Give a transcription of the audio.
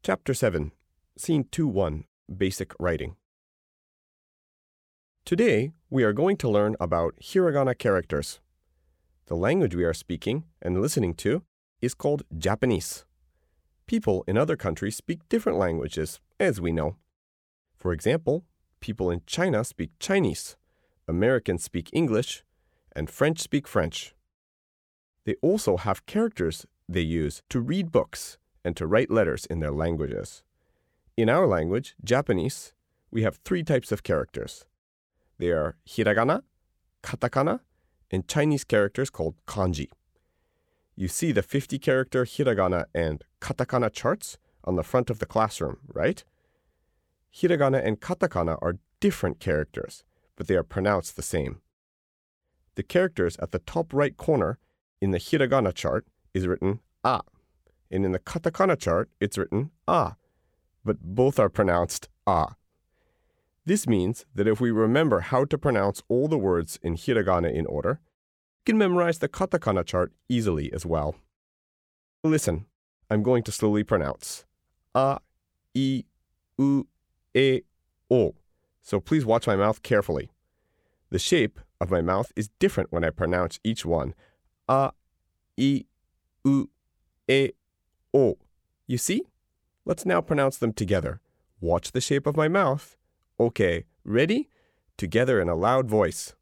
Chapter 7, Scene 2-1, Basic Writing. Today, we are going to learn about hiragana characters. The language we are speaking and listening to is called Japanese. People in other countries speak different languages, as we know. For example, people in China speak Chinese, Americans speak English, and French speak French. They also have characters they use to read books and to write letters in their languages. In our language, Japanese, we have three types of characters. They are hiragana, katakana, and Chinese characters called kanji. You see the 50-character hiragana and katakana charts on the front of the classroom, right? Hiragana and katakana are different characters, but they are pronounced the same. The characters at the top right corner in the hiragana chart is written a, and in the katakana chart it's written a, but both are pronounced a. This means that if we remember how to pronounce all the words in hiragana in order, we can memorize the katakana chart easily as well. Listen, I'm going to slowly pronounce a, I, u, e, o. So please watch my mouth carefully. The shape of my mouth is different when I pronounce each one. A, I, u, e, o. You see? Let's now pronounce them together. Watch the shape of my mouth. Okay, ready? Together in a loud voice.